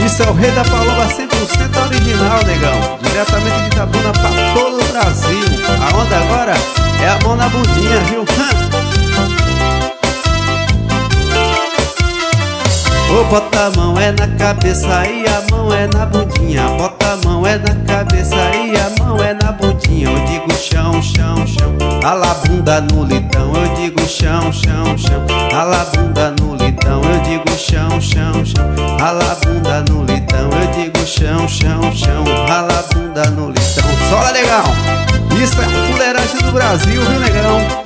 Isso é o Rei da Paloma 100% original, negão. Diretamente de Itabuna pra todo o Brasil. A onda agora é a mão na bundinha, viu? Ô, bota a mão é na cabeça e a mão é na bundinha. Bota a mão é na cabeça e a mão é na bundinha. Eu digo chão, chão, chão, rala a bunda no litão. Eu digo chão, chão, chão, rala a bunda no litão. Eu digo chão, chão, chão, rala a bunda no litão. Eu digo chão, chão, chão, rala a bunda no litão. Sola, negão! Isso é a fuleiragem do Brasil, viu, negão?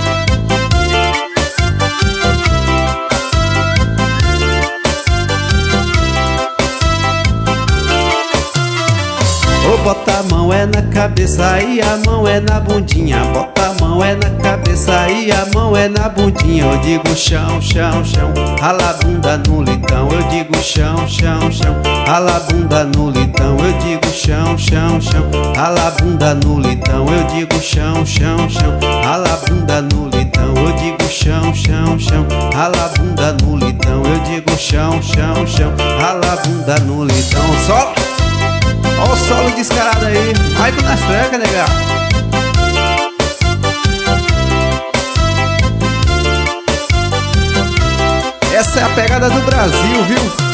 Ô, bota a mão é na cabeça e a mão é na bundinha. Bota a mão é na cabeça e a mão é na bundinha. Eu digo chão, chão, chão, rala a bunda no litão. Eu digo chão, chão, chão, rala a bunda no litão. Eu digo chão, chão, chão, rala a bunda no litão. Eu digo chão, chão, chão, rala a bunda no litão. Eu digo chão, chão, chão, rala a bunda no litão. Eu digo chão, chão, chão, rala a bunda no litão. Só ó o solo descarado aí, Maico nas trecas, negão. Essa é a pegada do Brasil, viu?